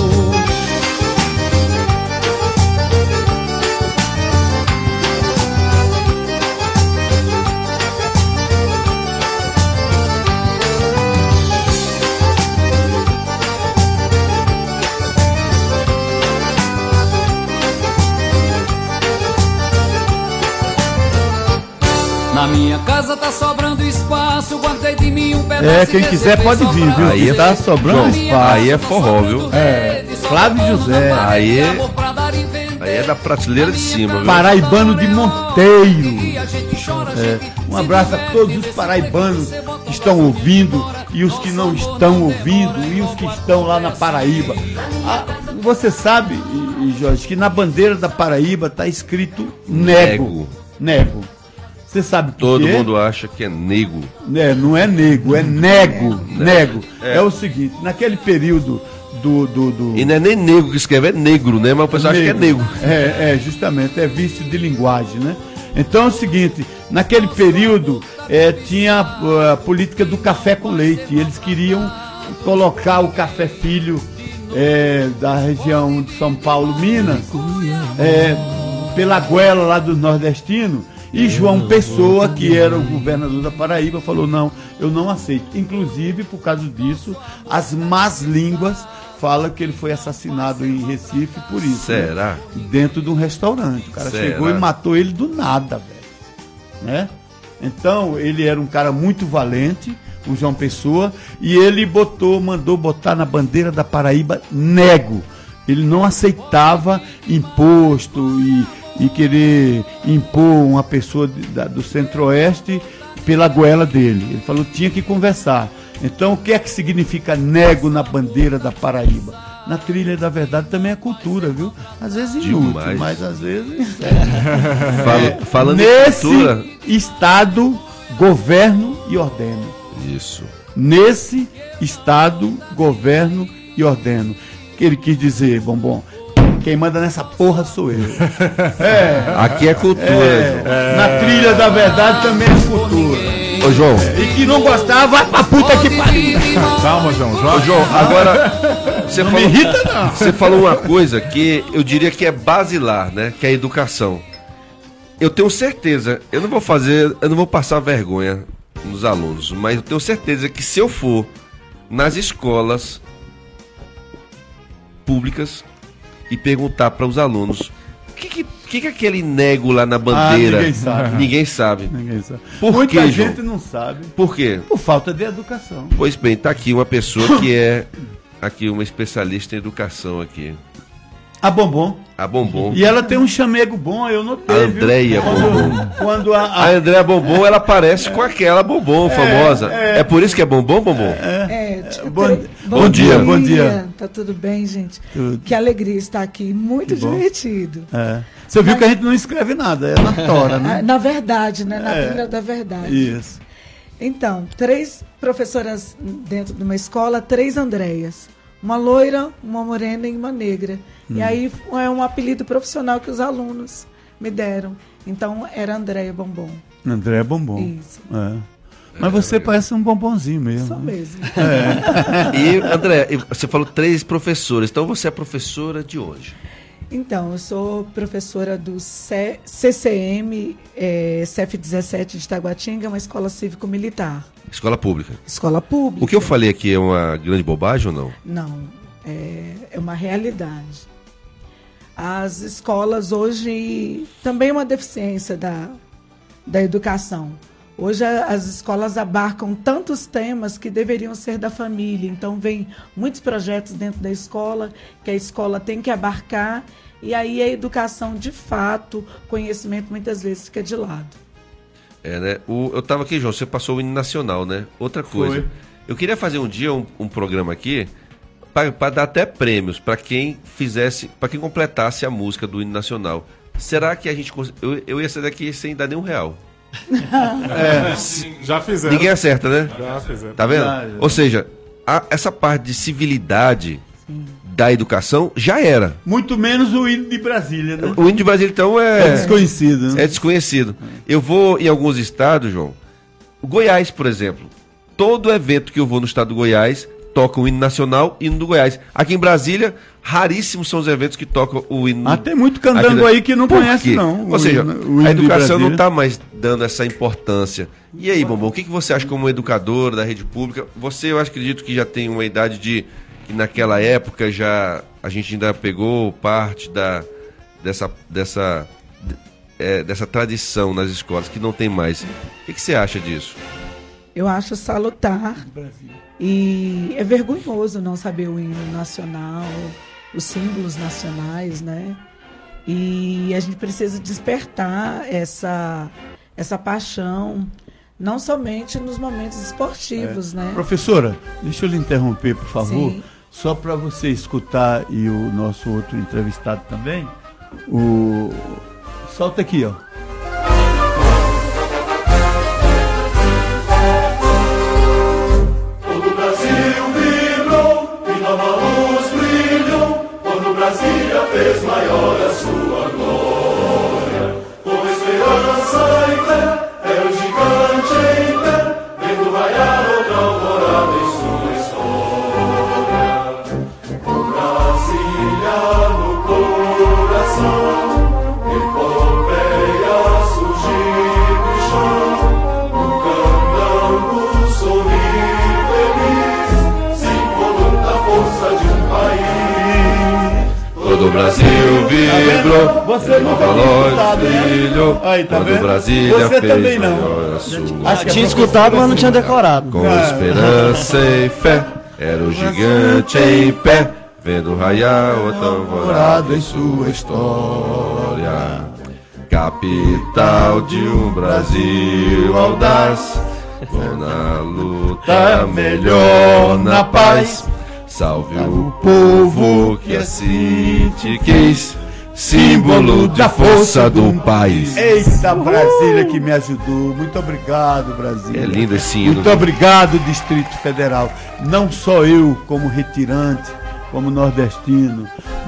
Na minha casa tá sobrando espaço, guardei de mim um pedaço. Quem quiser pode vir, viu? Aí tá sobrando espaço. Aí é forró, viu? Flávio José. Aí é da prateleira de cima, viu? Paraibano de Monteiro. Um abraço a todos os paraibanos que estão ouvindo e os que não estão ouvindo e os que estão lá na Paraíba. Você sabe, Jorge, que na bandeira da Paraíba tá escrito nego. Você sabe por Todo quê? mundo acha que é nego. Não é nego, é nego. É o seguinte, naquele período do... E não é nem nego que escreve, é negro, né? Mas o pessoal acha que é nego. Justamente, é vício de linguagem, né? Então é o seguinte, naquele período tinha a política do café com leite. Eles queriam colocar o café filho da região de São Paulo, Minas, pela goela lá do nordestino, e João Pessoa, que era o governador da Paraíba, falou, não, eu não aceito. Inclusive, por causa disso, as más línguas falam que ele foi assassinado em Recife por isso. Será? Né? Dentro de um restaurante. O cara chegou e matou ele do nada, velho. Né? Então, ele era um cara muito valente, o João Pessoa, e ele mandou botar na bandeira da Paraíba nego. Ele não aceitava imposto e querer impor uma pessoa do Centro-Oeste pela goela dele. Ele falou que tinha que conversar. Então, o que é que significa nego na bandeira da Paraíba? Na trilha da verdade também é cultura, viu? Às vezes inútil, mas às vezes falando nesse de cultura, estado, governo e ordeno. Isso. Nesse estado, governo e ordeno. Que ele quis dizer, Bombom, quem manda nessa porra sou eu. Aqui é cultura, João. Na trilha da verdade também é cultura. Ô, João. E que não gostava, vai pra puta que pariu. Calma, João. Ô, João, agora você não falou, me irrita, não. Você falou uma coisa que eu diria que é basilar, né? Que é a educação. Eu tenho certeza, eu não vou passar vergonha nos alunos, mas eu tenho certeza que se eu for nas escolas públicas e perguntar para os alunos o que é aquele nego lá na bandeira, ninguém sabe. Por Muita quê, gente João? não sabe. Por quê? Por falta de educação. Pois bem, tá aqui uma pessoa que é aqui uma especialista em educação aqui. A Bombom. A Bombom. E ela tem um chamego bom, eu notei. A Andréia Bombom. Quando a Andréia Bombom, ela parece com aquela Bombom famosa. É por isso que é Bombom, Bombom? Bom dia. Bom dia. Tá tudo bem, gente? Tudo. Que alegria estar aqui. Muito divertido. Você viu que a gente não escreve nada, é na tora, né? Na verdade, né? Na trilha da verdade. Isso. Então, 3 professoras dentro de uma escola, 3 Andréias. Uma loira, uma morena e uma negra. E aí é um apelido profissional que os alunos me deram. Então era Andréia Bombom. Andréia Bombom. Isso. Mas você parece um bombonzinho mesmo. Só mesmo. E, André, você falou 3 professores. Então você é professora de onde? Então, eu sou professora do CCM, CF17 de Taguatinga, uma escola cívico-militar. Escola pública. Escola pública. O que eu falei aqui é uma grande bobagem ou não? Não, é uma realidade. As escolas hoje também é uma deficiência da educação. Hoje as escolas abarcam tantos temas que deveriam ser da família. Então vem muitos projetos dentro da escola que a escola tem que abarcar. E aí a educação, de fato, conhecimento muitas vezes fica de lado. Né? Eu estava aqui, João, você passou o hino nacional, né? Outra coisa. Foi. Eu queria fazer um dia um programa aqui para dar até prêmios para quem completasse a música do hino nacional. Será que a gente eu ia sair daqui sem dar nenhum real? Já fizeram. Ninguém acerta, né? Já fizeram. Tá vendo? Ou seja, essa parte de civilidade da educação já era. Muito menos o hino de Brasília, né? O hino de Brasília, então, é desconhecido. Né? É desconhecido. Eu vou em alguns estados, João. O Goiás, por exemplo. Todo evento que eu vou no estado do Goiás toca o hino nacional e hino do Goiás. Aqui em Brasília, raríssimos são os eventos que tocam o hino. Tem muito candango aí que não conhece, não. Ou seja, a educação não está mais dando essa importância. E aí, Bombom, o que você acha como educador da rede pública? Eu acredito que já tem uma idade que naquela época a gente ainda pegou parte dessa tradição nas escolas, que não tem mais. O que você acha disso? Eu acho salutar. E é vergonhoso não saber o hino nacional, os símbolos nacionais, né? E a gente precisa despertar essa paixão, não somente nos momentos esportivos, né? Professora, deixa eu lhe interromper, por favor. Sim. Só para você escutar e o nosso outro entrevistado também. Solta aqui, ó. Todo o Brasil vibrou e nova luz brilhou quando Brasília fez maior a sua glória. Com esperança e fé, era o gigante em pé, vendo raiar outra alvorada em sua história. Com Brasília no coração, vibrou. Você nunca tinha escutado, né? Aí, tá vendo? Brasília Você fez também não. Acho que tinha escutado, mas não tinha decorado. Com esperança e fé, era o gigante em pé, vendo raiar outra alvorada em sua história. Capital de um Brasil audaz, bom na luta, melhor na paz. Salve o povo que assim te quis, símbolo da força do país. Eita, Brasília que me ajudou. Muito obrigado, Brasília. É lindo esse hino. Muito obrigado, Distrito Federal. Não só eu, como retirante, como nordestino,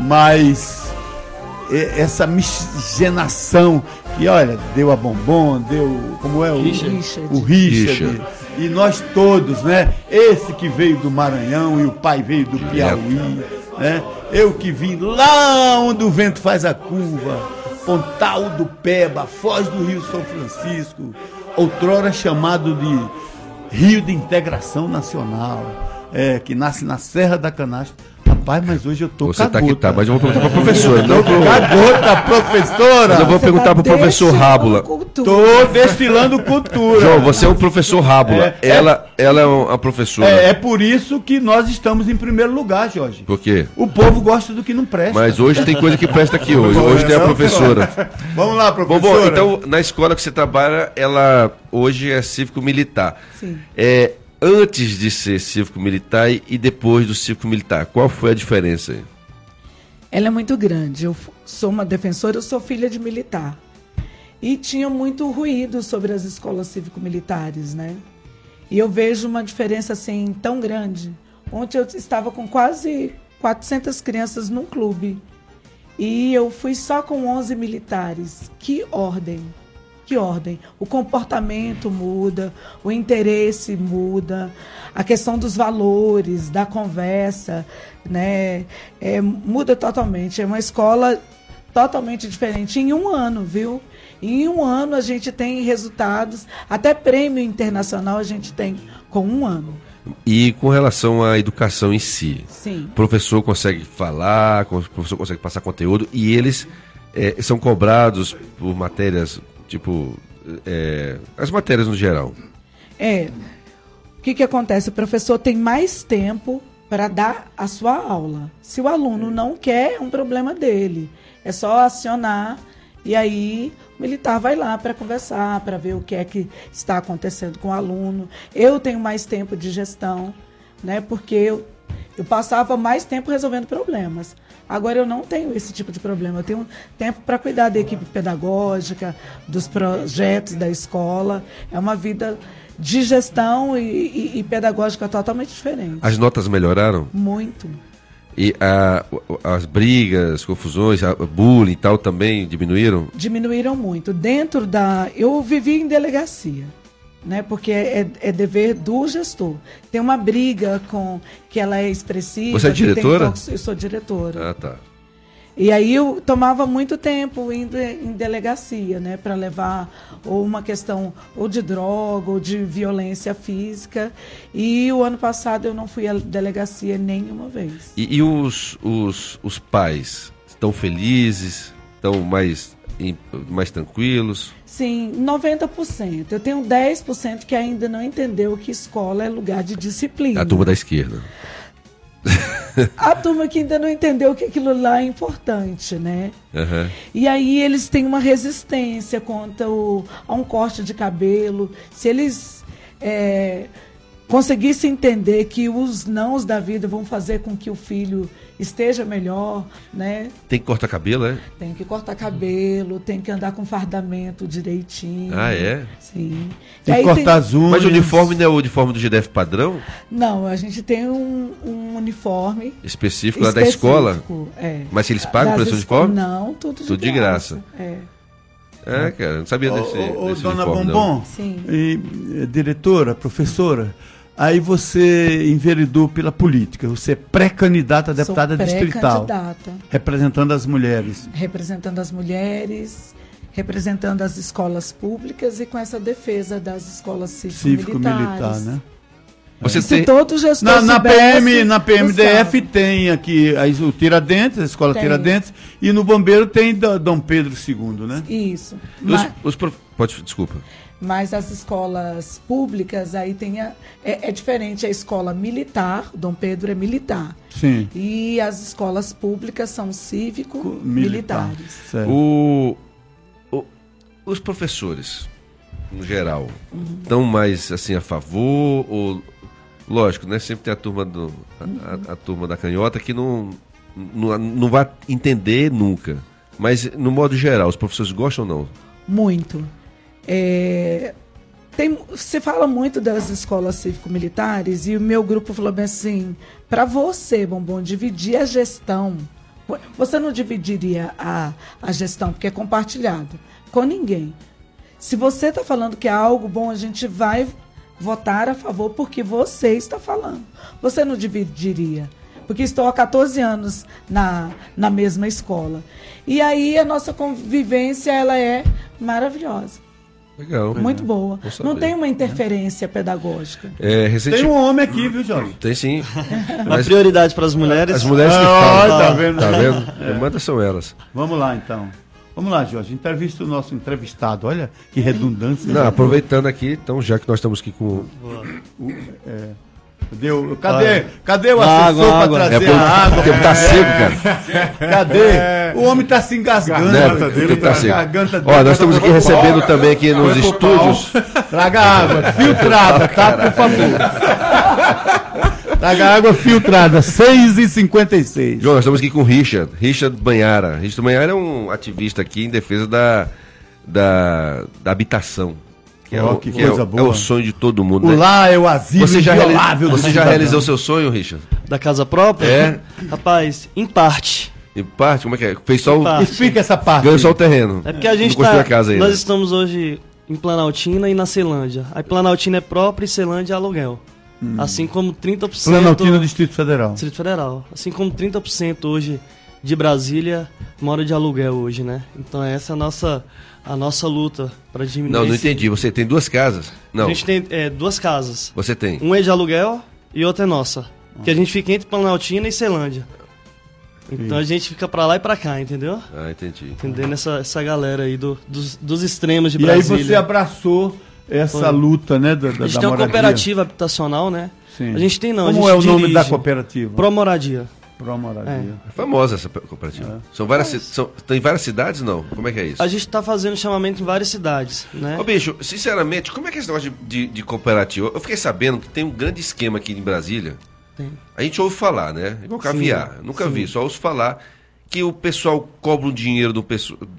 mas essa miscigenação que, olha, deu a Bombom, deu, como é o Richard. E nós todos, né? Esse que veio do Maranhão e o pai veio do Piauí, né? Eu que vim lá onde o vento faz a curva, Pontal do Peba, Foz do Rio São Francisco, outrora chamado de Rio de Integração Nacional, que nasce na Serra da Canastra. Rapaz, mas hoje eu tô Você cagota. tá que tá, mas eu vou perguntar pra professora. Não pro... Cagota, professora! Mas eu vou perguntar pro professor Rábula. Tô destilando cultura. João, você é um professor Rábula. Ela é uma professora. É por isso que nós estamos em primeiro lugar, Jorge. Por quê? O povo gosta do que não presta. Mas hoje tem coisa que presta aqui hoje. Hoje tem a professora. Vamos lá, professora. Bom, então, na escola que você trabalha, ela hoje é cívico-militar. Sim. Antes de ser cívico-militar e depois do cívico-militar, qual foi a diferença aí? Ela é muito grande. Eu sou uma defensora, eu sou filha de militar. E tinha muito ruído sobre as escolas cívico-militares, né? E eu vejo uma diferença assim tão grande. Ontem eu estava com quase 400 crianças num clube. E eu fui só com 11 militares. Que ordem! Que ordem? O comportamento muda, o interesse muda, a questão dos valores, da conversa, né? Muda totalmente. É uma escola totalmente diferente. Em um ano, viu? Em um ano a gente tem resultados, até prêmio internacional a gente tem com um ano. E com relação à educação em si, Sim. O professor consegue falar, o professor consegue passar conteúdo e eles são cobrados por matérias, tipo, as matérias no geral. O que acontece? O professor tem mais tempo para dar a sua aula. Se o aluno não quer, é um problema dele. É só acionar e aí o militar vai lá para conversar, para ver o que é que está acontecendo com o aluno. Eu tenho mais tempo de gestão, né? Porque eu passava mais tempo resolvendo problemas. Agora eu não tenho esse tipo de problema. Eu tenho tempo para cuidar da equipe pedagógica, dos projetos da escola. É uma vida de gestão e pedagógica totalmente diferente. As notas melhoraram? Muito. E as brigas, confusões, bullying e tal também diminuíram? Diminuíram muito. Eu vivi em delegacia, né? Porque é dever do gestor. Tem uma briga que ela é expressiva. Você é diretora? Eu sou diretora. Ah, tá. E aí eu tomava muito tempo indo em delegacia, né, para levar ou uma questão ou de droga ou de violência física. E o ano passado eu não fui à delegacia nenhuma vez. E os pais estão felizes? Estão mais tranquilos? Sim, 90%. Eu tenho 10% que ainda não entendeu que escola é lugar de disciplina. A turma da esquerda. A turma que ainda não entendeu que aquilo lá é importante, né? Uhum. E aí eles têm uma resistência quanto a um corte de cabelo. Se eles conseguissem entender que os nãos da vida vão fazer com que o filho esteja melhor, né? Tem que cortar cabelo, é? Tem que cortar cabelo, tem que andar com fardamento direitinho. Ah, é? Sim. Tem que cortar as unhas. Mas o uniforme não é o uniforme do GDF padrão? Não, a gente tem um uniforme específico lá da escola? É. Mas se eles pagam por esse uniforme? Não, tudo de graça. Cara, não sabia desse Dona uniforme, Bombom, não. Sim. Diretora, professora, aí você enveredou pela política, você é pré-candidata a deputada distrital. Representando as mulheres. Representando as mulheres, representando as escolas públicas e com essa defesa das escolas cívico-militares. Cívico-militar, né? Você Se tem... todo gestor Na soubesse, na PMDF buscava. tem aqui o Tiradentes, a escola Tem. Tiradentes, e no Bombeiro tem Dom Pedro II, né? Isso. Desculpa. Mas as escolas públicas, aí tem é diferente. A escola militar, Dom Pedro é militar. Sim. E as escolas públicas são cívico-militares. Os professores, no geral, estão mais assim a favor ou... Lógico, né? Sempre tem a turma, a turma da canhota que não vai entender nunca. Mas, no modo geral, os professores gostam ou não? Muito. Se fala muito das escolas cívico-militares e o meu grupo falou bem assim, para você, Bombom, dividir a gestão, você não dividiria a gestão, porque é compartilhado, com ninguém. Se você está falando que é algo bom, a gente vai votar a favor porque você está falando. Você não dividiria, porque estou há 14 anos na mesma escola. E aí a nossa convivência ela é maravilhosa. Legal. Muito boa. Não tem uma interferência pedagógica. Tem um homem aqui, viu, Jorge? Tem sim. Mas prioridade para as mulheres. As mulheres que falam. Tá vendo? Tá vendo? Manda são elas. Vamos lá, então. Vamos lá, Jorge. Entrevista o nosso entrevistado. Olha que redundância. Não, aproveitando aqui, então, já que nós estamos aqui com... Cadê o assessor para trazer a água? Porque tá seco, cara. Cadê? O homem tá se engasgando. Tá seco. Ó, nós estamos aqui recebendo também aqui nos estúdios. Traga água filtrada, tá? Por favor. Traga água filtrada, 6h56. João, nós estamos aqui com o Richard Banhara. Richard Banhara é um ativista aqui em defesa da habitação. Que coisa boa. É o sonho de todo mundo, O né? lar é o asilo inviolável. Você já realizou seu sonho, Richard? Da casa própria? É. Rapaz, em parte. Em parte? Como é que é? Fez só o... Explica essa parte. Ganhou só o terreno. É porque a gente construiu a casa ainda. Nós estamos hoje em Planaltina e na Ceilândia. A Planaltina é própria e Ceilândia é aluguel. Assim como 30%... Planaltina do Distrito Federal. Distrito Federal. Assim como 30% hoje de Brasília mora de aluguel hoje, né? Então essa é a nossa luta para diminuir. Não entendi. Você tem duas casas? Não. A gente tem duas casas. Você tem? Um é de aluguel e outra é nossa. Que a gente fica entre Planaltina e Ceilândia. Então a gente fica pra lá e pra cá, entendeu? Ah, entendi. Entendendo essa galera aí dos extremos de e Brasília. E aí você abraçou essa luta, né, da moradia. A gente tem uma cooperativa habitacional, né? Sim. A gente tem não. Como a gente é o nome da cooperativa? Promoradia. Promoradia. É famosa essa cooperativa. Tem várias cidades, não? Como é que é isso? A gente tá fazendo chamamento em várias cidades, né? Ô, bicho, sinceramente, como é que é esse negócio de cooperativa? Eu fiquei sabendo que tem um grande esquema aqui em Brasília. Tem. A gente ouve falar, né? Igual caviar. Nunca vi, só ouço falar que o pessoal cobra um dinheiro do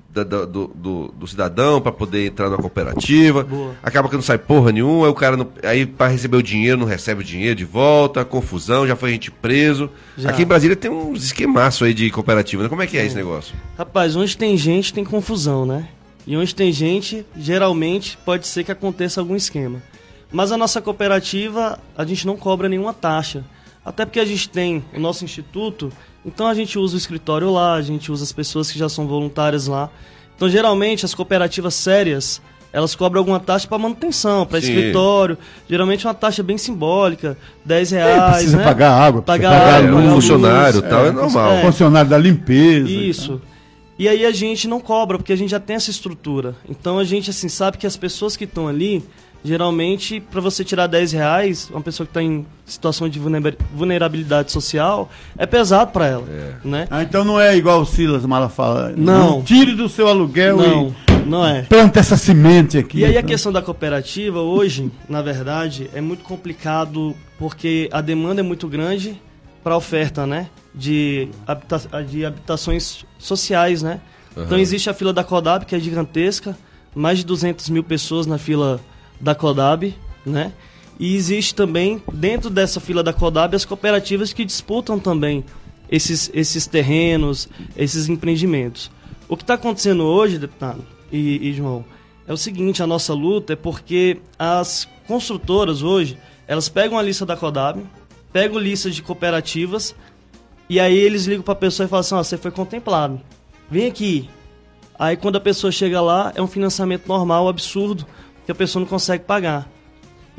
cidadão para poder entrar na cooperativa. Boa. Acaba que não sai porra nenhuma, aí o cara aí para receber o dinheiro não recebe o dinheiro de volta, confusão, já foi gente preso. Já. Aqui em Brasília tem uns esquemaços aí de cooperativa, né? Como é que é esse negócio? Rapaz, onde tem gente tem confusão, né? E onde tem gente, geralmente pode ser que aconteça algum esquema. Mas a nossa cooperativa, a gente não cobra nenhuma taxa. Até porque a gente tem o nosso instituto, então a gente usa o escritório lá, a gente usa as pessoas que já são voluntárias lá. Então, geralmente, as cooperativas sérias, elas cobram alguma taxa para manutenção, para escritório. Geralmente uma taxa bem simbólica, R$10, precisa né? pagar água, pagar luz, funcionário, tal, é normal. Funcionário da limpeza. Isso. E aí a gente não cobra, porque a gente já tem essa estrutura. Então a gente assim sabe que as pessoas que estão ali, geralmente, para você tirar R$10, uma pessoa que está em situação de vulnerabilidade social, é pesado para ela. Né? Então não é igual o Silas Mala fala. Não. Tire do seu aluguel não é. Planta essa semente aqui. E aí a questão da cooperativa hoje, na verdade, é muito complicado porque a demanda é muito grande para a oferta, né? De habitações sociais, né? Uhum. Então existe a fila da CODAB, que é gigantesca, mais de 200 mil pessoas na fila da CODAB, né? E existe também, dentro dessa fila da CODAB, as cooperativas que disputam também esses terrenos, esses empreendimentos. O que está acontecendo hoje, deputado e João, é o seguinte, a nossa luta é porque as construtoras hoje, elas pegam a lista da CODAB, pegam lista de cooperativas, e aí eles ligam para a pessoa e falam assim, você foi contemplado, vem aqui. Aí quando a pessoa chega lá, é um financiamento normal, absurdo, que a pessoa não consegue pagar.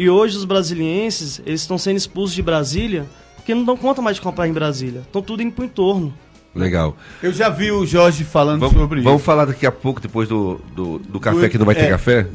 E hoje os brasilienses, eles estão sendo expulsos de Brasília porque não dão conta mais de comprar em Brasília. Estão tudo indo pro entorno. Legal. Eu já vi o Jorge falando sobre isso. Vamos falar daqui a pouco, depois do café, que não vai ter café?